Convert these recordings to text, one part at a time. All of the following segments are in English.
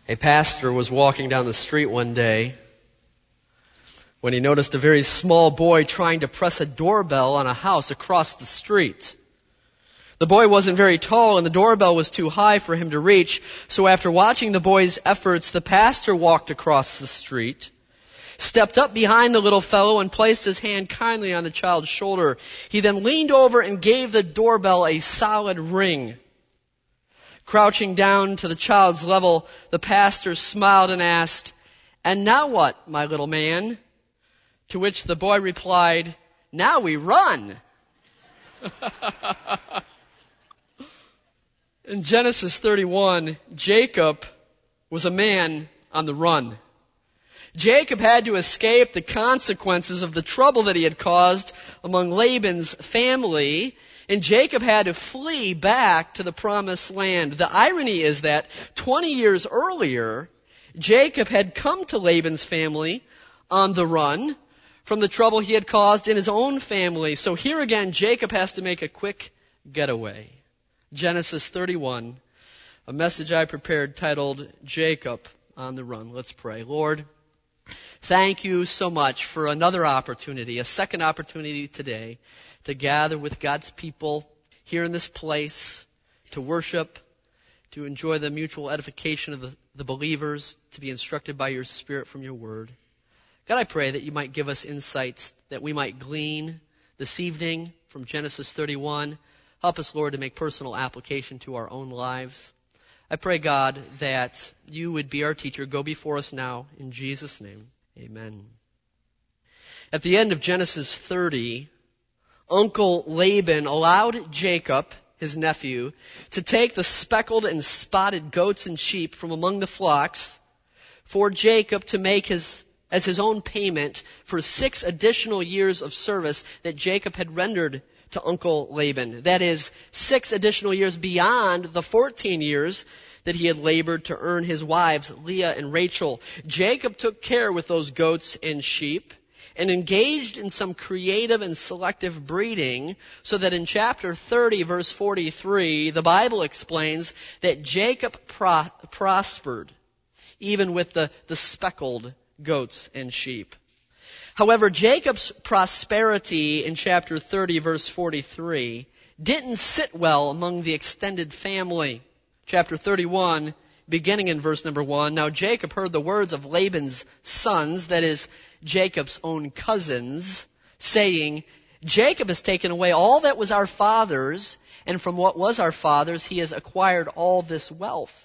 A pastor was walking down the street one day when he noticed a very small boy trying to press a doorbell on a house across the street. The boy wasn't very tall and the doorbell was too high for him to reach, so after watching the boy's efforts, the pastor walked across the street, stepped up behind the little fellow and placed his hand kindly on the child's shoulder. He then leaned over and gave the doorbell a solid ring. Crouching down to the child's level, the pastor smiled and asked, "And now what, my little man?" To which the boy replied, "Now we run." In Genesis 31, Jacob was a man on the run. Jacob had to escape the consequences of the trouble that he had caused among Laban's family, and Jacob had to flee back to the promised land. The irony is that 20 years earlier, Jacob had come to Laban's family on the run from the trouble he had caused in his own family. So here again, Jacob has to make a quick getaway. Genesis 31, a message I prepared titled, Jacob on the Run. Let's pray. Lord, thank you so much for another opportunity, a second opportunity today to gather with God's people here in this place, to worship, to enjoy the mutual edification of the believers, to be instructed by your Spirit from your word. God, I pray that you might give us insights that we might glean this evening from Genesis 31. Help us, Lord, to make personal application to our own lives. I pray, God, that you would be our teacher. Go before us now. In Jesus' name, amen. At the end of Genesis 30, Uncle Laban allowed Jacob, his nephew, to take the speckled and spotted goats and sheep from among the flocks for Jacob to make as his own payment for 6 additional years of service that Jacob had rendered to Uncle Laban. That is, 6 additional years beyond the 14 years that he had labored to earn his wives, Leah and Rachel. Jacob took care with those goats and sheep and engaged in some creative and selective breeding so that in chapter 30, verse 43, the Bible explains that Jacob prospered even with the speckled goats and sheep. However, Jacob's prosperity in chapter 30, verse 43, didn't sit well among the extended family. Chapter 31, beginning in verse number 1, "Now Jacob heard the words of Laban's sons," that is, Jacob's own cousins, saying, "Jacob has taken away all that was our father's, and from what was our father's he has acquired all this wealth."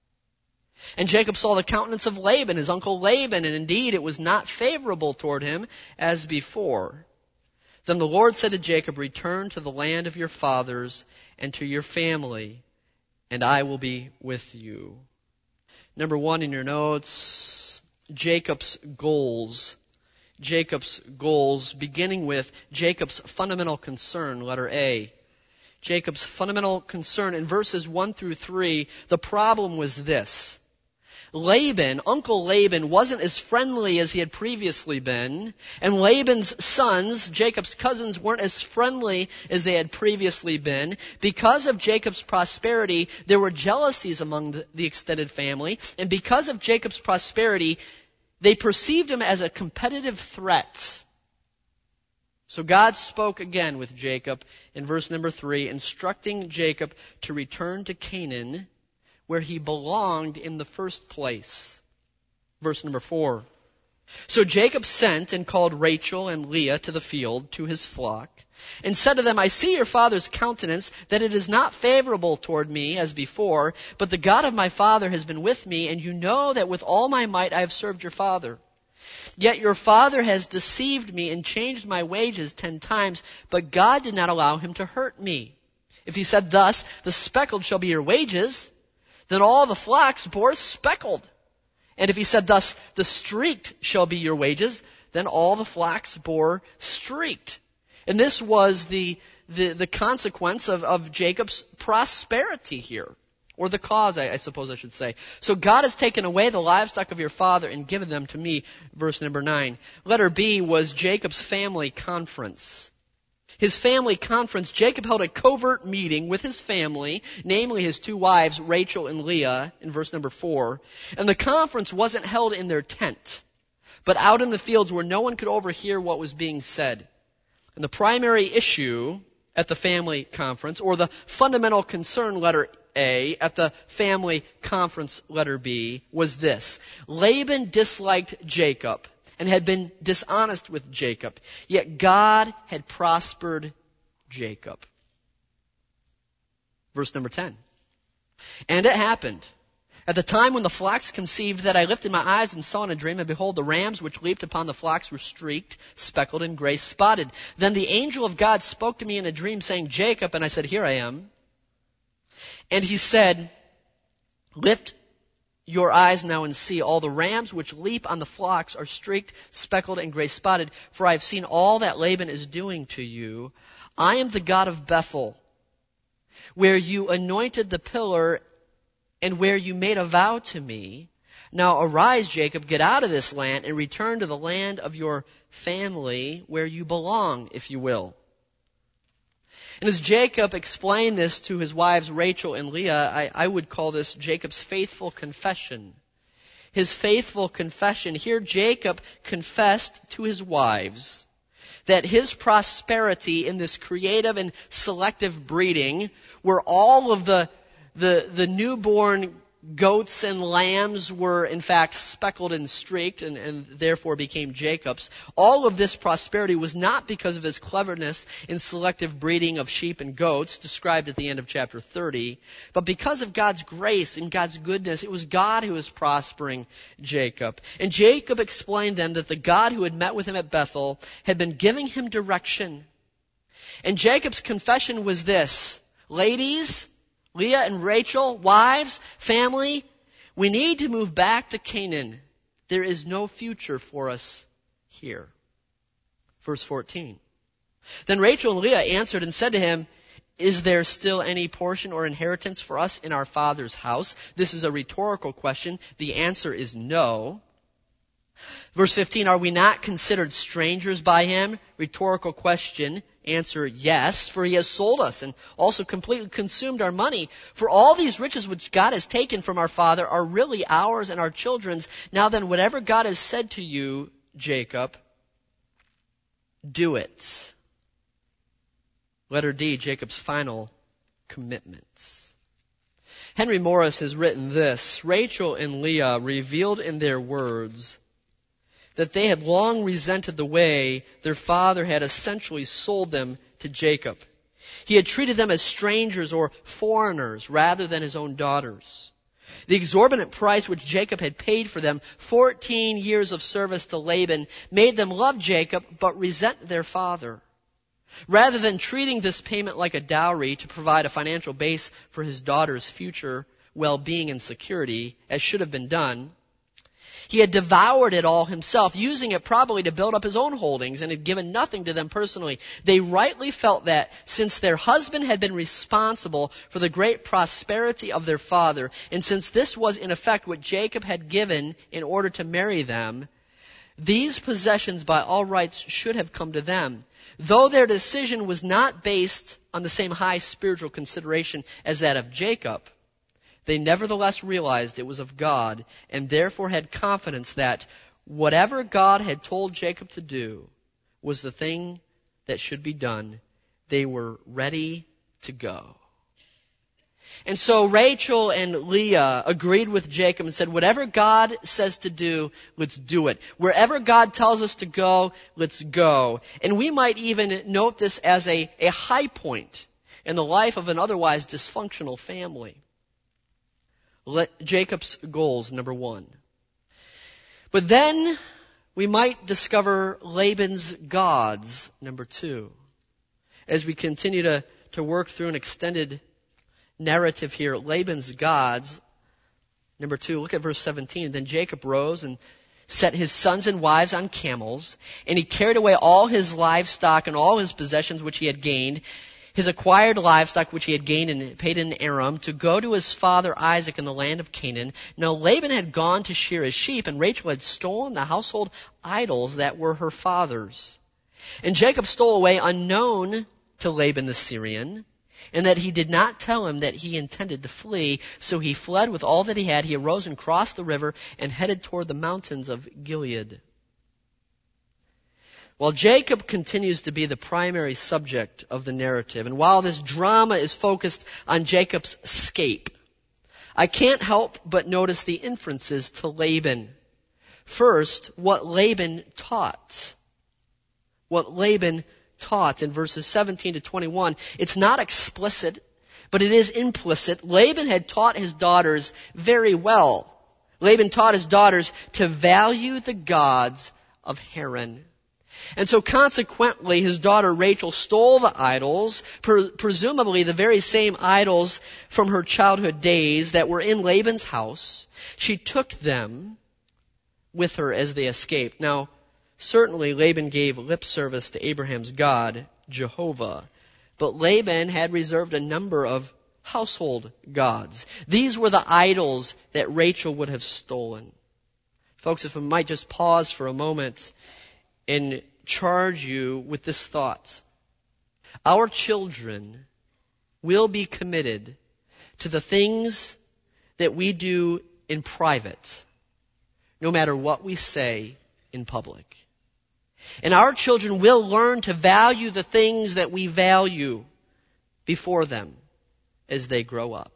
And Jacob saw the countenance of Laban, his uncle Laban, and indeed it was not favorable toward him as before. Then the Lord said to Jacob, "Return to the land of your fathers and to your family, and I will be with you." Number 1 in your notes, Jacob's goals. Jacob's goals, beginning with Jacob's fundamental concern, letter A. Jacob's fundamental concern in verses 1 through 3, the problem was this. Laban, Uncle Laban, wasn't as friendly as he had previously been, and Laban's sons, Jacob's cousins, weren't as friendly as they had previously been. Because of Jacob's prosperity, there were jealousies among the extended family, and because of Jacob's prosperity, they perceived him as a competitive threat. So God spoke again with Jacob in verse number 3, instructing Jacob to return to Canaan, where he belonged in the first place. Verse number 4. "So Jacob sent and called Rachel and Leah to the field, to his flock, and said to them, I see your father's countenance, that it is not favorable toward me as before, but the God of my father has been with me, and you know that with all my might I have served your father. Yet your father has deceived me and changed my wages 10 times, but God did not allow him to hurt me. If he said thus, the speckled shall be your wages, then all the flocks bore speckled. And if he said thus, the streaked shall be your wages, then all the flocks bore streaked." And this was the consequence of Jacob's prosperity here. Or the cause, I suppose I should say. "So God has taken away the livestock of your father and given them to me." Verse number 9. Letter B was Jacob's family conference. his family conference, Jacob held a covert meeting with his family, namely his two wives, Rachel and Leah, in verse number 4. And the conference wasn't held in their tent, but out in the fields where no one could overhear what was being said. And the primary issue at the family conference, or the fundamental concern, letter A, at the family conference, letter B, was this. Laban disliked Jacob and had been dishonest with Jacob, yet God had prospered Jacob. Verse number 10. And it happened, at the time when the flocks conceived, that I lifted my eyes and saw in a dream, and behold, the rams which leaped upon the flocks were streaked, speckled, and gray spotted. Then the angel of God spoke to me in a dream, saying, Jacob, and I said, Here I am. And he said, Lift your eyes now and see, all the rams which leap on the flocks are streaked, speckled, and gray spotted, for I have seen all that Laban is doing to you. I am the God of Bethel, where you anointed the pillar and where you made a vow to me. Now arise, Jacob, get out of this land and return to the land of your family, where you belong, if you will. And as Jacob explained this to his wives Rachel and Leah, I would call this Jacob's faithful confession. His faithful confession. Here Jacob confessed to his wives that his prosperity in this creative and selective breeding, where all of the newborn goats and lambs were in fact speckled and streaked and therefore became Jacob's. All of this prosperity was not because of his cleverness in selective breeding of sheep and goats, described at the end of chapter 30, but because of God's grace and God's goodness. It was God who was prospering Jacob. And Jacob explained then that the God who had met with him at Bethel had been giving him direction. And Jacob's confession was this: ladies, Leah and Rachel, wives, family, we need to move back to Canaan. There is no future for us here. Verse 14. Then Rachel and Leah answered and said to him, Is there still any portion or inheritance for us in our father's house? This is a rhetorical question. The answer is no. Verse 15, are we not considered strangers by him? Rhetorical question. Answer, yes, for he has sold us and also completely consumed our money. For all these riches which God has taken from our father are really ours and our children's. Now then, whatever God has said to you, Jacob, do it. Letter D, Jacob's final commitments. Henry Morris has written this: Rachel and Leah revealed in their words that they had long resented the way their father had essentially sold them to Jacob. He had treated them as strangers or foreigners rather than his own daughters. The exorbitant price which Jacob had paid for them, 14 years of service to Laban, made them love Jacob but resent their father. Rather than treating this payment like a dowry to provide a financial base for his daughter's future well-being and security, as should have been done, he had devoured it all himself, using it probably to build up his own holdings, and had given nothing to them personally. They rightly felt that, since their husband had been responsible for the great prosperity of their father, and since this was in effect what Jacob had given in order to marry them, these possessions by all rights should have come to them. Though their decision was not based on the same high spiritual consideration as that of Jacob, they nevertheless realized it was of God, and therefore had confidence that whatever God had told Jacob to do was the thing that should be done. They were ready to go. And so Rachel and Leah agreed with Jacob and said, whatever God says to do, let's do it. Wherever God tells us to go, let's go. And we might even note this as a high point in the life of an otherwise dysfunctional family. Jacob's goals, number 1. But then we might discover Laban's gods, number 2. As we continue to work through an extended narrative here, Laban's gods, number 2, look at verse 17. Then Jacob rose and set his sons and wives on camels, and he carried away all his livestock and all his possessions which he had gained, his acquired livestock which he had gained and paid in Aram, to go to his father Isaac in the land of Canaan. Now Laban had gone to shear his sheep, and Rachel had stolen the household idols that were her father's. And Jacob stole away unknown to Laban the Syrian, and that he did not tell him that he intended to flee. So he fled with all that he had. He arose and crossed the river and headed toward the mountains of Gilead. While Jacob continues to be the primary subject of the narrative, and while this drama is focused on Jacob's escape, I can't help but notice the inferences to Laban. First, what Laban taught. What Laban taught in verses 17 to 21. It's not explicit, but it is implicit. Laban had taught his daughters very well. Laban taught his daughters to value the gods of Haran. And so consequently, his daughter Rachel stole the idols, presumably the very same idols from her childhood days that were in Laban's house. She took them with her as they escaped. Now, certainly Laban gave lip service to Abraham's God, Jehovah, but Laban had reserved a number of household gods. These were the idols that Rachel would have stolen. Folks, if I might just pause for a moment and charge you with this thought. Our children will be committed to the things that we do in private, no matter what we say in public. And our children will learn to value the things that we value before them as they grow up.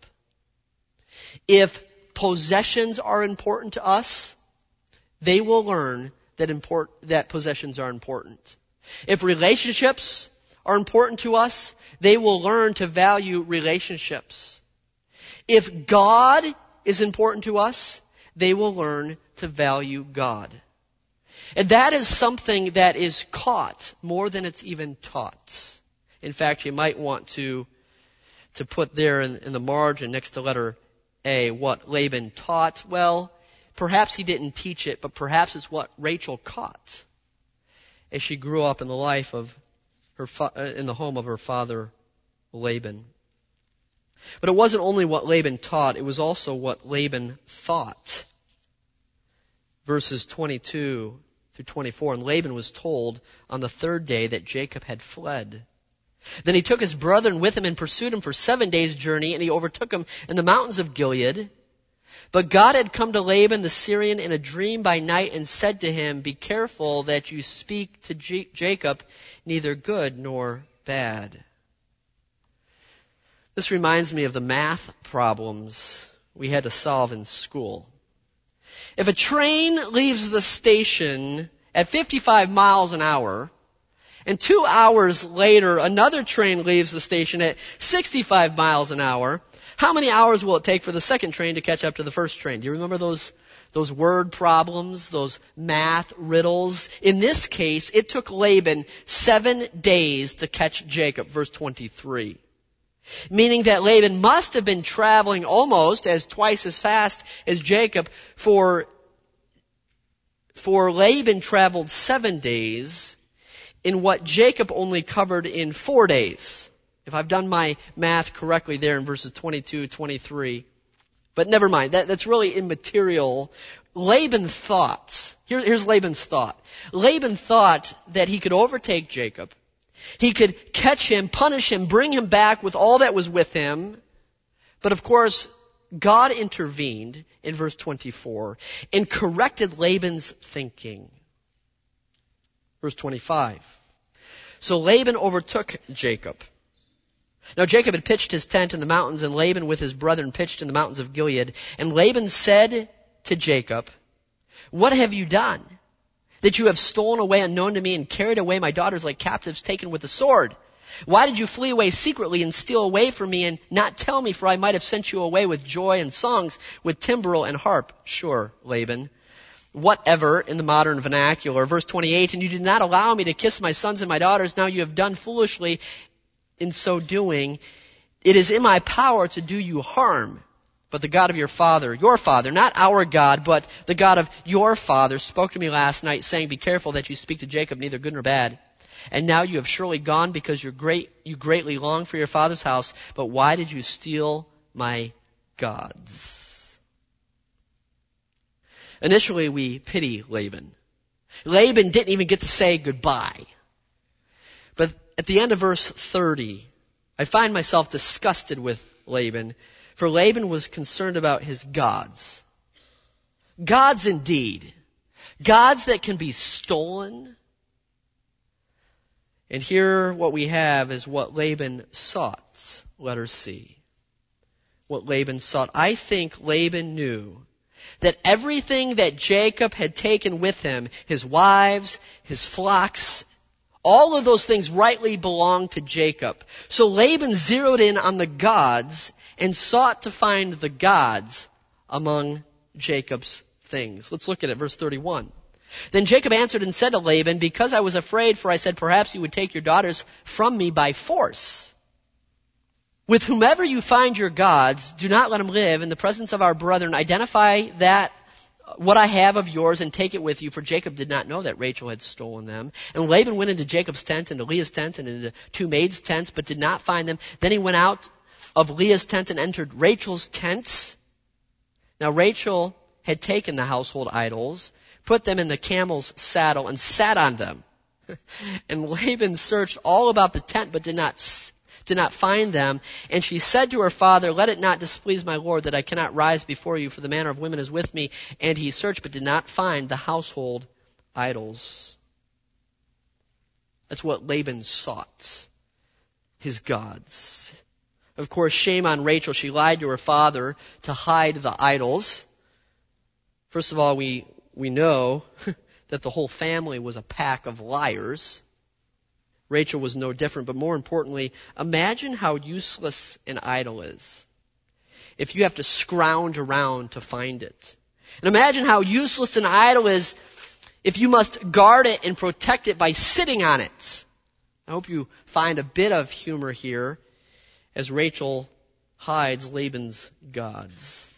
If possessions are important to us, they will learn that possessions are important. If relationships are important to us, they will learn to value relationships. If God is important to us, they will learn to value God. And that is something that is caught more than it's even taught. In fact, you might want to put there in the margin next to letter A what Laban taught. Well, perhaps he didn't teach it, but perhaps it's what Rachel caught as she grew up in the life of in the home of her father Laban. But it wasn't only what Laban taught, it was also what Laban thought. Verses 22 through 24, and Laban was told on the third day that Jacob had fled. Then he took his brethren with him and pursued him for 7 days' journey, and he overtook him in the mountains of Gilead. But God had come to Laban the Syrian in a dream by night and said to him, "Be careful that you speak to Jacob neither good nor bad." This reminds me of the math problems we had to solve in school. If a train leaves the station at 55 miles an hour, and 2 hours later another train leaves the station at 65 miles an hour, how many hours will it take for the second train to catch up to the first train? Do you remember those word problems, those math riddles? In this case, it took Laban 7 days to catch Jacob, verse 23. Meaning that Laban must have been traveling almost as twice as fast as Jacob, for Laban traveled 7 days in what Jacob only covered in 4 days. If I've done my math correctly there in verses 22, 23. But never mind, that's really immaterial. Laban thought, here's Laban's thought. Laban thought that he could overtake Jacob. He could catch him, punish him, bring him back with all that was with him. But of course, God intervened in verse 24 and corrected Laban's thinking. Verse 25. So Laban overtook Jacob. Now Jacob had pitched his tent in the mountains, and Laban with his brethren pitched in the mountains of Gilead. And Laban said to Jacob, "What have you done, that you have stolen away unknown to me and carried away my daughters like captives taken with the sword? Why did you flee away secretly and steal away from me and not tell me, for I might have sent you away with joy and songs, with timbrel and harp?" Sure, Laban. Whatever in the modern vernacular. Verse 28, "And you did not allow me to kiss my sons and my daughters. Now you have done foolishly in so doing. It is in my power to do you harm. But the God of your father, not our God, but the God of your father, spoke to me last night, saying, 'Be careful that you speak to Jacob neither good nor bad.' And now you have surely gone because you greatly long for your father's house. But why did you steal my gods?" Initially, we pity Laban. Laban didn't even get to say goodbye. But at the end of verse 30, I find myself disgusted with Laban, for Laban was concerned about his gods. Gods indeed. Gods that can be stolen. And here what we have is what Laban sought. Letter C. What Laban sought. I think Laban knew that everything that Jacob had taken with him, his wives, his flocks, all of those things rightly belonged to Jacob. So Laban zeroed in on the gods and sought to find the gods among Jacob's things. Let's look at it, verse 31. Then Jacob answered and said to Laban, because I was afraid, for I said, perhaps you would take your daughters from me by force. With whomever you find your gods, do not let them live in the presence of our brethren. Identify that what I have of yours and take it with you, for Jacob did not know that Rachel had stolen them. And Laban went into Jacob's tent, into Leah's tent, and into two maids' tents, but did not find them. Then he went out of Leah's tent and entered Rachel's tent. Now Rachel had taken the household idols, put them in the camel's saddle, and sat on them. And Laban searched all about the tent, but did not find them. And she said to her father, let it not displease my lord that I cannot rise before you, for the manner of women is with me. And he searched, but did not find the household idols. That's what Laban sought. His gods. Of course, shame on Rachel. She lied to her father to hide the idols. First of all, we know that the whole family was a pack of liars. Rachel was no different, but more importantly, imagine how useless an idol is if you have to scrounge around to find it. And imagine how useless an idol is if you must guard it and protect it by sitting on it. I hope you find a bit of humor here as Rachel hides Laban's gods.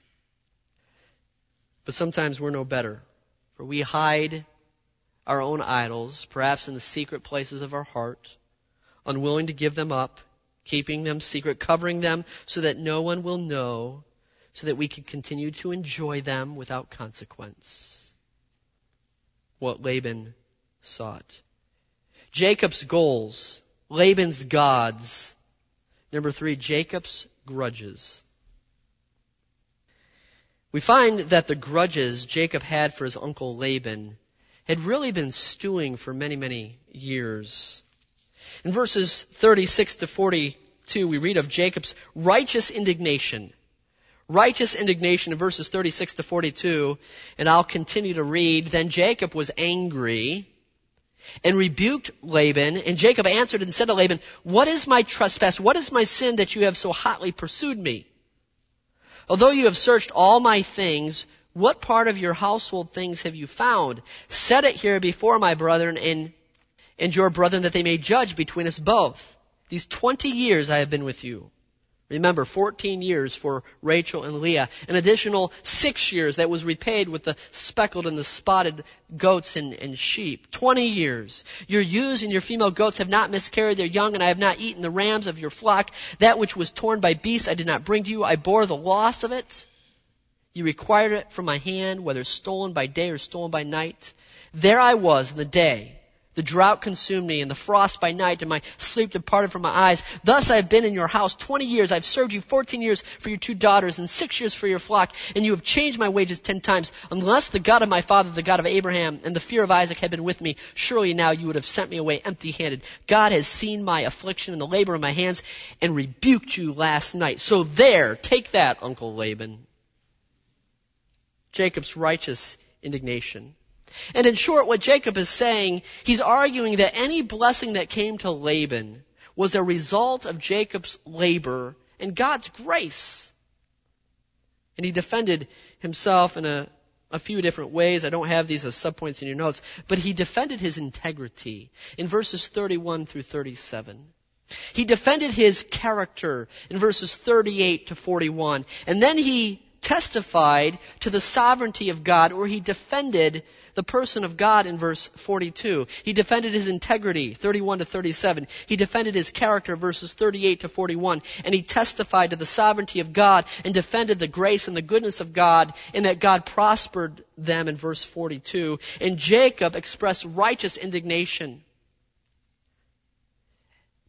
But sometimes we're no better, for we hide our own idols, perhaps in the secret places of our heart, unwilling to give them up, keeping them secret, covering them so that no one will know, so that we can continue to enjoy them without consequence. What Laban sought. Jacob's goals, Laban's gods. Number 3, Jacob's grudges. We find that the grudges Jacob had for his uncle Laban had really been stewing for many, many years. In verses 36 to 42, we read of Jacob's righteous indignation. Righteous indignation in verses 36 to 42, and I'll continue to read. Then Jacob was angry and rebuked Laban, and Jacob answered and said to Laban, what is my trespass? What is my sin that you have so hotly pursued me? Although you have searched all my things, what part of your household things have you found? Set it here before my brethren and your brethren, that they may judge between us both. These 20 years I have been with you. Remember, 14 years for Rachel and Leah. An additional 6 years that was repaid with the speckled and the spotted goats and sheep. 20 years. Your ewes and your female goats have not miscarried their young, and I have not eaten the rams of your flock. That which was torn by beasts I did not bring to you. I bore the loss of it. You required it from my hand, whether stolen by day or stolen by night. There I was in the day. The drought consumed me, and the frost by night, and my sleep departed from my eyes. Thus I have been in your house 20 years. I have served you 14 years for your 2 daughters, and 6 years for your flock, and you have changed my wages 10 times. Unless the God of my father, the God of Abraham, and the fear of Isaac had been with me, surely now you would have sent me away empty-handed. God has seen my affliction and the labor of my hands, and rebuked you last night. So there, take that, Uncle Laban. Jacob's righteous indignation. And in short, what Jacob is saying, he's arguing that any blessing that came to Laban was a result of Jacob's labor and God's grace. And he defended himself in a few different ways. I don't have these as subpoints in your notes, but he defended his integrity in verses 31 through 37. He defended his character in verses 38 to 41. And then he testified to the sovereignty of God, or he defended the person of God in verse 42. He defended his integrity, 31 to 37. He defended his character, verses 38 to 41. And he testified to the sovereignty of God and defended the grace and the goodness of God, in that God prospered them in verse 42. And Jacob expressed righteous indignation.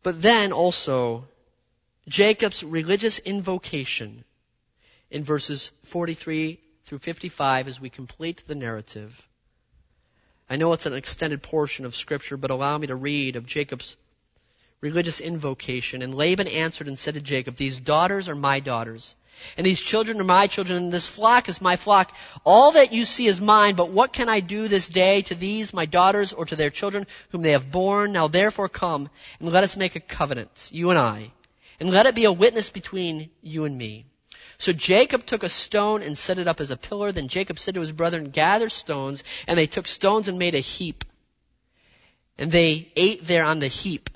But then also, Jacob's religious invocation in verses 43 through 55 as we complete the narrative. I know it's an extended portion of Scripture, but allow me to read of Jacob's religious invocation. And Laban answered and said to Jacob, "These daughters are my daughters, and these children are my children, and this flock is my flock. All that you see is mine, but what can I do this day to these my daughters or to their children whom they have borne? Now therefore come, and let us make a covenant, you and I, and let it be a witness between you and me." So Jacob took a stone and set it up as a pillar. Then Jacob said to his brethren, "Gather stones." And they took stones and made a heap. And they ate there on the heap.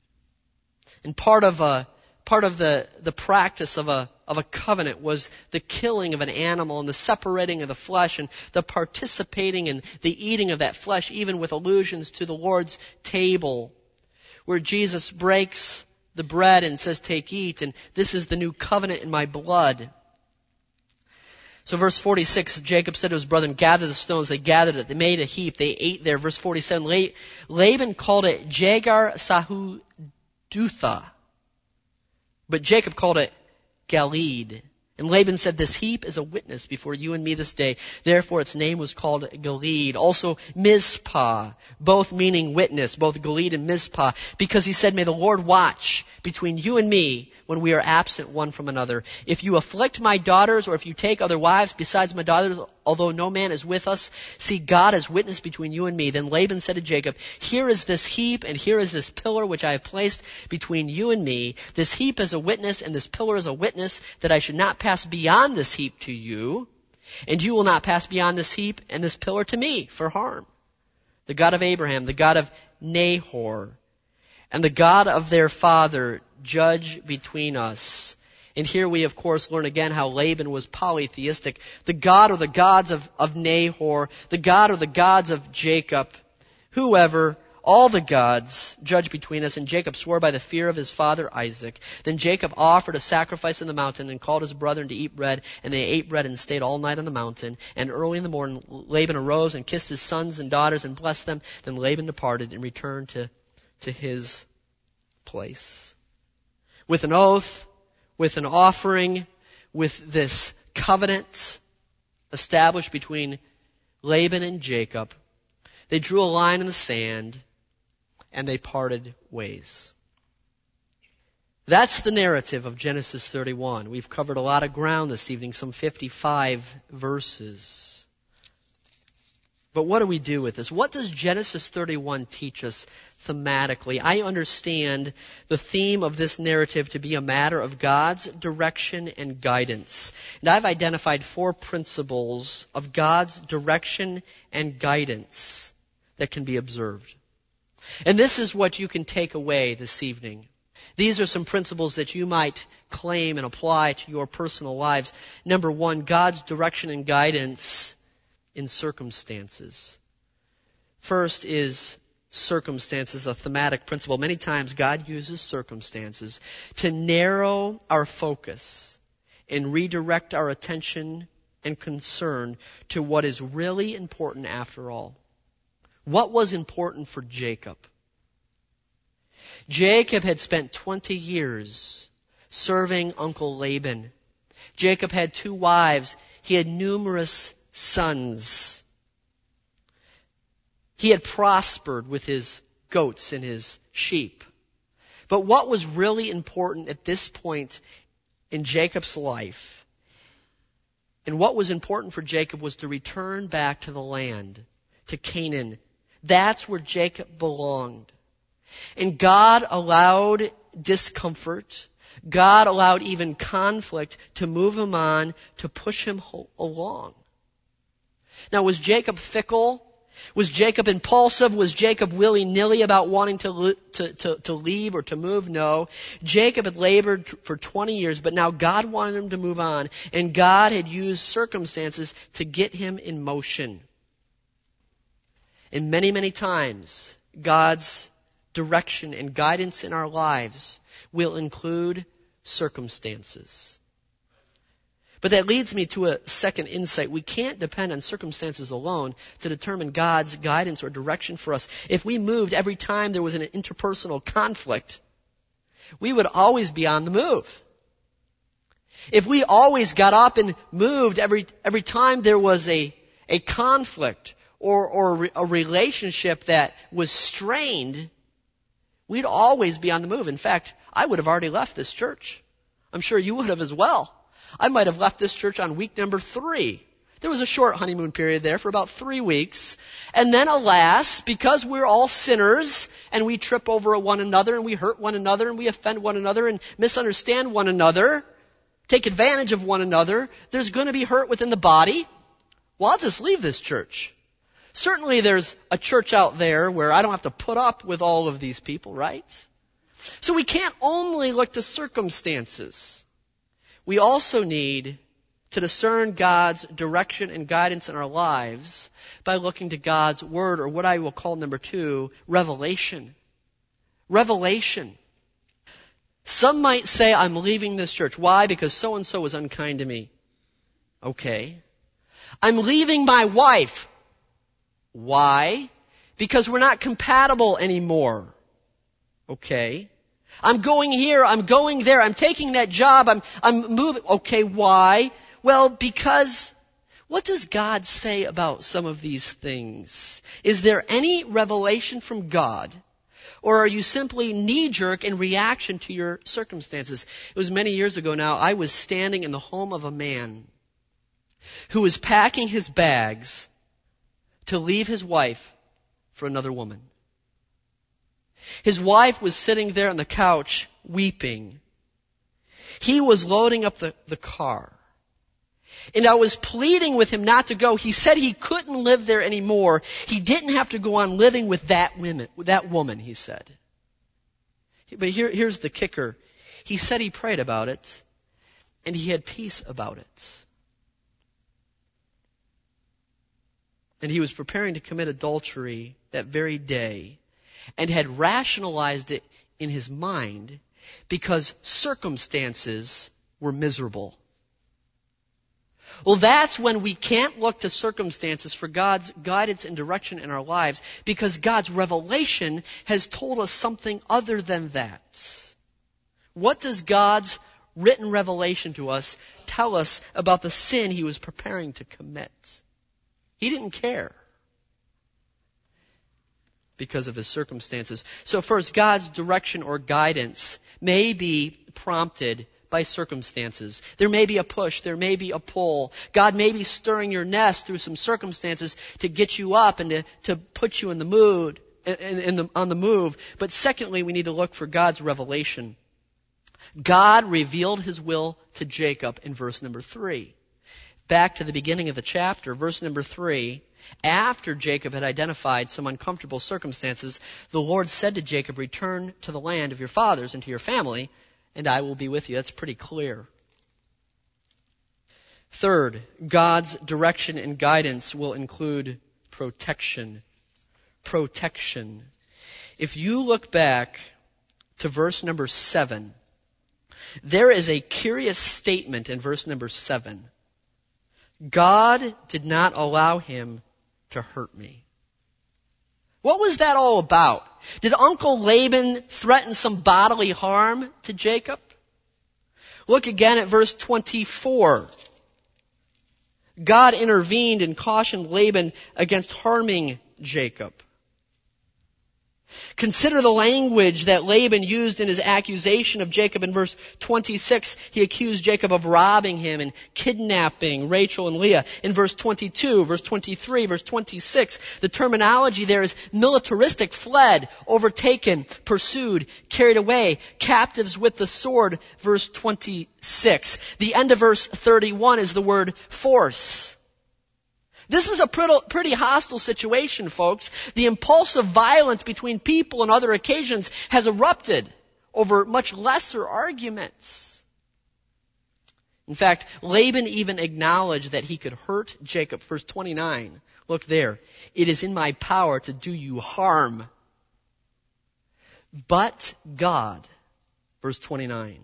And part of the practice of a covenant was the killing of an animal and the separating of the flesh and the participating in the eating of that flesh, even with allusions to the Lord's table, where Jesus breaks the bread and says, "Take, eat, and this is the new covenant in my blood." So verse 46, Jacob said to his brethren, "Gather the stones." They gathered it. They made a heap. They ate there. Verse 47, Laban called it Jagar Sahudutha, but Jacob called it Galeed. And Laban said, "This heap is a witness before you and me this day." Therefore its name was called Galeed. Also Mizpah, both meaning witness, both Galeed and Mizpah, because he said, "May the Lord watch between you and me when we are absent one from another. If you afflict my daughters, or if you take other wives besides my daughters, although no man is with us, see, God as witness between you and me." Then Laban said to Jacob, "Here is this heap, and here is this pillar which I have placed between you and me. This heap is a witness, and this pillar is a witness, that I should not pass beyond this heap to you, and you will not pass beyond this heap and this pillar to me for harm. The God of Abraham, the God of Nahor, and the God of their father, judge between us." And here we, of course, learn again how Laban was polytheistic. The God or the gods of Nahor, the God or the gods of Jacob, whoever, all the gods, judge between us. And Jacob swore by the fear of his father Isaac. Then Jacob offered a sacrifice in the mountain and called his brethren to eat bread. And they ate bread and stayed all night on the mountain. And early in the morning Laban arose and kissed his sons and daughters and blessed them. Then Laban departed and returned to his place. With an oath, with an offering, with this covenant established between Laban and Jacob, they drew a line in the sand and they parted ways. That's the narrative of Genesis 31. We've covered a lot of ground this evening, some 55 verses. But what do we do with this? What does Genesis 31 teach us thematically? I understand the theme of this narrative to be a matter of God's direction and guidance. And I've identified 4 principles of God's direction and guidance that can be observed. And this is what you can take away this evening. These are some principles that you might claim and apply to your personal lives. Number 1, God's direction and guidance in circumstances. First is circumstances, a thematic principle. Many times God uses circumstances to narrow our focus and redirect our attention and concern to what is really important after all. What was important for Jacob? Jacob had spent 20 years serving Uncle Laban. Jacob had 2 wives. He had numerous sons. He had prospered with his goats and his sheep. But what was really important at this point in Jacob's life, and what was important for Jacob, was to return back to the land, to Canaan. That's where Jacob belonged. And God allowed discomfort. God allowed even conflict to move him on, to push him along. Now, was Jacob fickle? Was Jacob impulsive? Was Jacob willy-nilly about wanting to leave or to move? No. Jacob had labored for 20 years, but now God wanted him to move on, and God had used circumstances to get him in motion. And many, many times, God's direction and guidance in our lives will include circumstances. But that leads me to a second insight. We can't depend on circumstances alone to determine God's guidance or direction for us. If we moved every time there was an interpersonal conflict, we would always be on the move. If we always got up and moved every time there was a conflict or a relationship that was strained, we'd always be on the move. In fact, I would have already left this church. I'm sure you would have as well. I might have left this church on week number 3. There was a short honeymoon period there for about 3 weeks. And then alas, because we're all sinners and we trip over one another and we hurt one another and we offend one another and misunderstand one another, take advantage of one another, there's going to be hurt within the body. Well, I'll just leave this church. Certainly there's a church out there where I don't have to put up with all of these people, right? So we can't only look to circumstances. We also need to discern God's direction and guidance in our lives by looking to God's Word, or what I will call number 2, revelation. Revelation. Some might say, I'm leaving this church. Why? Because so-and-so was unkind to me. Okay. I'm leaving my wife. Why? Because we're not compatible anymore. Okay. I'm going here, I'm going there, I'm taking that job, I'm moving. Okay, why? Well, because what does God say about some of these things? Is there any revelation from God? Or are you simply knee-jerk in reaction to your circumstances? It was many years ago now, I was standing in the home of a man who was packing his bags to leave his wife for another woman. His wife was sitting there on the couch weeping. He was loading up the car. And I was pleading with him not to go. He said he couldn't live there anymore. He didn't have to go on living with that woman, he said. But here's the kicker. He said he prayed about it, and he had peace about it. And he was preparing to commit adultery that very day, and had rationalized it in his mind because circumstances were miserable. Well, that's when we can't look to circumstances for God's guidance and direction in our lives, because God's revelation has told us something other than that. What does God's written revelation to us tell us about the sin he was preparing to commit? He didn't care because of his circumstances. So first, God's direction or guidance may be prompted by circumstances. There may be a push, there may be a pull. God may be stirring your nest through some circumstances to get you up and to put you in the mood, on the move. But secondly, we need to look for God's revelation. God revealed his will to Jacob in verse number 3. Back to the beginning of the chapter, verse number 3, after Jacob had identified some uncomfortable circumstances, the Lord said to Jacob, return to the land of your fathers and to your family, and I will be with you. That's pretty clear. Third, God's direction and guidance will include protection. Protection. If you look back to verse number 7, there is a curious statement in verse number 7. God did not allow him to hurt me. What was that all about? Did Uncle Laban threaten some bodily harm to Jacob? Look again at verse 24. God intervened and cautioned Laban against harming Jacob. Consider the language that Laban used in his accusation of Jacob in verse 26. He accused Jacob of robbing him and kidnapping Rachel and Leah. In verse 22, verse 23, verse 26, the terminology there is militaristic, fled, overtaken, pursued, carried away, captives with the sword, verse 26. The end of verse 31 is the word force. This is a pretty hostile situation, folks. The impulsive violence between people on other occasions has erupted over much lesser arguments. In fact, Laban even acknowledged that he could hurt Jacob. Verse 29, look there. It is in my power to do you harm. But God, verse 29.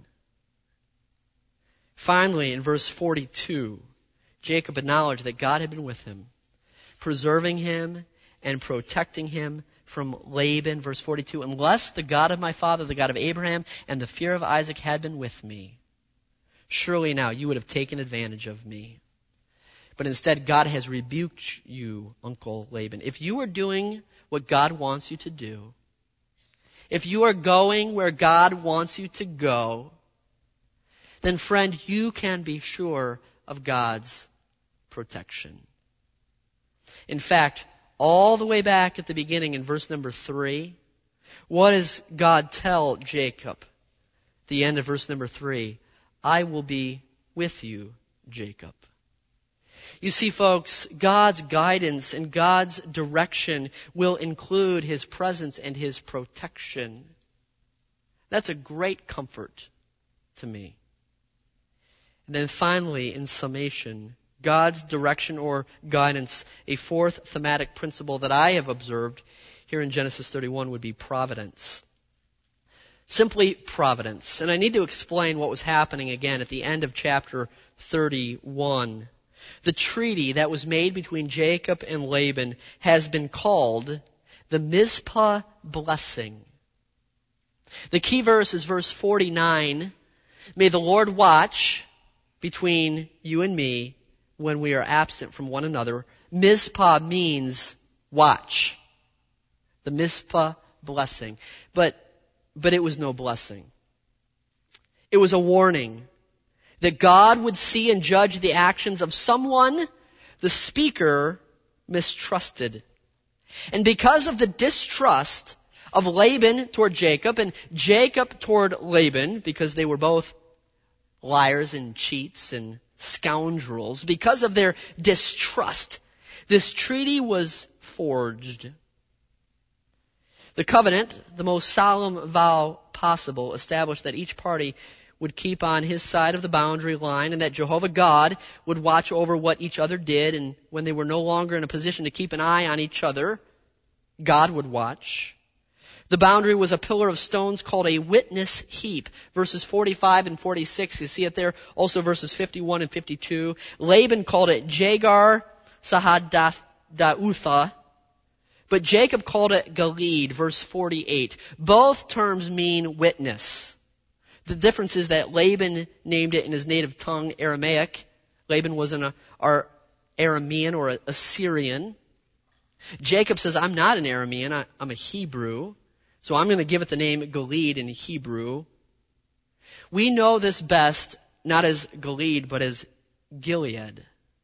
Finally, in verse 42, Jacob acknowledged that God had been with him, preserving him and protecting him from Laban, verse 42, unless the God of my father, the God of Abraham, and the fear of Isaac had been with me, surely now you would have taken advantage of me. But instead, God has rebuked you, Uncle Laban. If you are doing what God wants you to do, if you are going where God wants you to go, then friend, you can be sure of God's protection. In fact, all the way back at the beginning in verse number 3, what does God tell Jacob? The end of verse number 3, I will be with you, Jacob. You see, folks, God's guidance and God's direction will include His presence and His protection. That's a great comfort to me. And then finally, in summation, God's direction or guidance, a fourth thematic principle that I have observed here in Genesis 31 would be providence. Simply providence. And I need to explain what was happening again at the end of chapter 31. The treaty that was made between Jacob and Laban has been called the Mizpah blessing. The key verse is verse 49. May the Lord watch between you and me when we are absent from one another. Mizpah means watch. The Mizpah blessing. But it was no blessing. It was a warning that God would see and judge the actions of someone the speaker mistrusted. And because of the distrust of Laban toward Jacob and Jacob toward Laban, because they were both liars and cheats and scoundrels, because of their distrust, this treaty was forged. The covenant, the most solemn vow possible, established that each party would keep on his side of the boundary line and that Jehovah God would watch over what each other did, and when they were no longer in a position to keep an eye on each other, God would watch. The boundary was a pillar of stones called a witness heap. Verses 45 and 46, you see it there. Also verses 51 and 52. Laban called it Jagar Sahadautha, but Jacob called it Gilead, verse 48. Both terms mean witness. The difference is that Laban named it in his native tongue, Aramaic. Laban was an Aramean or a Syrian. Jacob says, I'm not an Aramean, I'm a Hebrew. So I'm going to give it the name Gilead in Hebrew. We know this best not as Gilead, but as Gilead.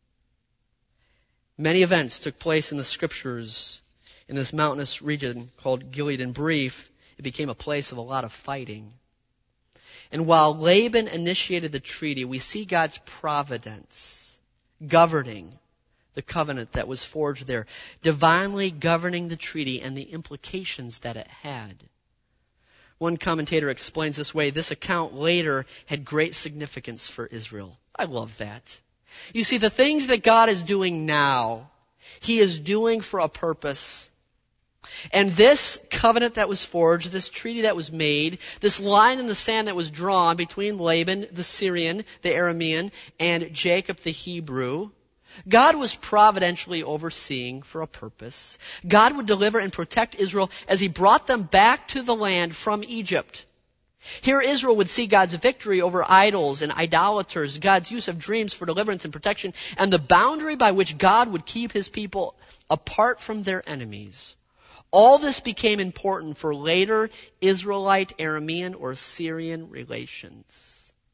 Many events took place in the scriptures in this mountainous region called Gilead. In brief, it became a place of a lot of fighting. And while Laban initiated the treaty, we see God's providence governing the covenant that was forged there, divinely governing the treaty and the implications that it had. One commentator explains this way: this account later had great significance for Israel. I love that. You see, the things that God is doing now, He is doing for a purpose. And this covenant that was forged, this treaty that was made, this line in the sand that was drawn between Laban, the Syrian, the Aramean, and Jacob, the Hebrew, God was providentially overseeing for a purpose. God would deliver and protect Israel as He brought them back to the land from Egypt. Here Israel would see God's victory over idols and idolaters, God's use of dreams for deliverance and protection, and the boundary by which God would keep His people apart from their enemies. All this became important for later Israelite, Aramean, or Syrian relations.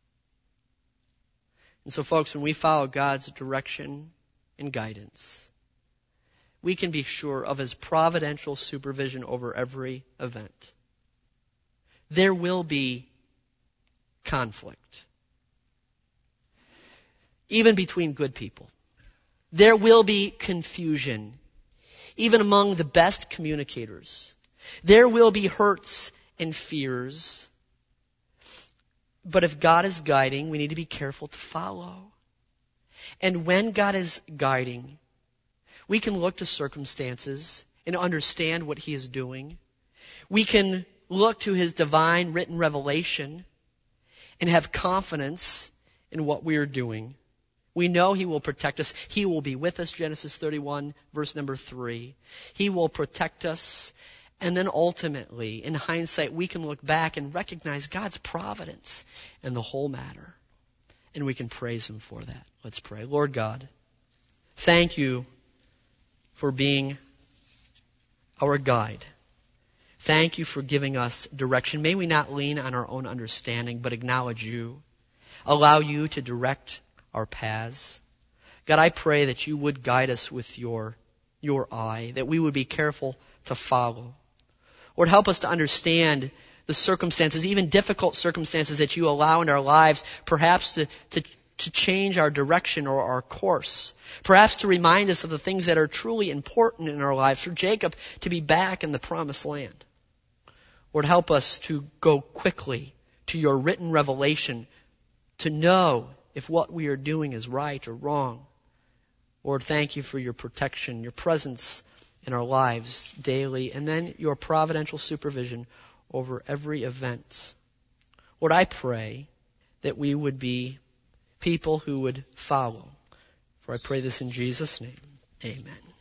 And so, folks, when we follow God's direction and guidance, we can be sure of His providential supervision over every event. There will be conflict, even between good people. There will be confusion, even among the best communicators. There will be hurts and fears. But if God is guiding, we need to be careful to follow. And when God is guiding, we can look to circumstances and understand what He is doing. We can look to His divine written revelation and have confidence in what we are doing. We know He will protect us. He will be with us, Genesis 31, verse number 3. He will protect us And then ultimately, in hindsight, we can look back and recognize God's providence in the whole matter. And we can praise Him for that. Let's pray. Lord God, thank You for being our guide. Thank You for giving us direction. May we not lean on our own understanding, but acknowledge You. Allow You to direct our paths. God, I pray that You would guide us with Your eye, that we would be careful to follow. Lord, help us to understand the circumstances, even difficult circumstances that You allow in our lives, perhaps to change our direction or our course. Perhaps to remind us of the things that are truly important in our lives. For Jacob to be back in the promised land. Lord, help us to go quickly to Your written revelation to know if what we are doing is right or wrong. Lord, thank You for Your protection, Your presence in our lives daily, and then Your providential supervision over every event. Lord, I pray that we would be people who would follow. For I pray this in Jesus' name. Amen.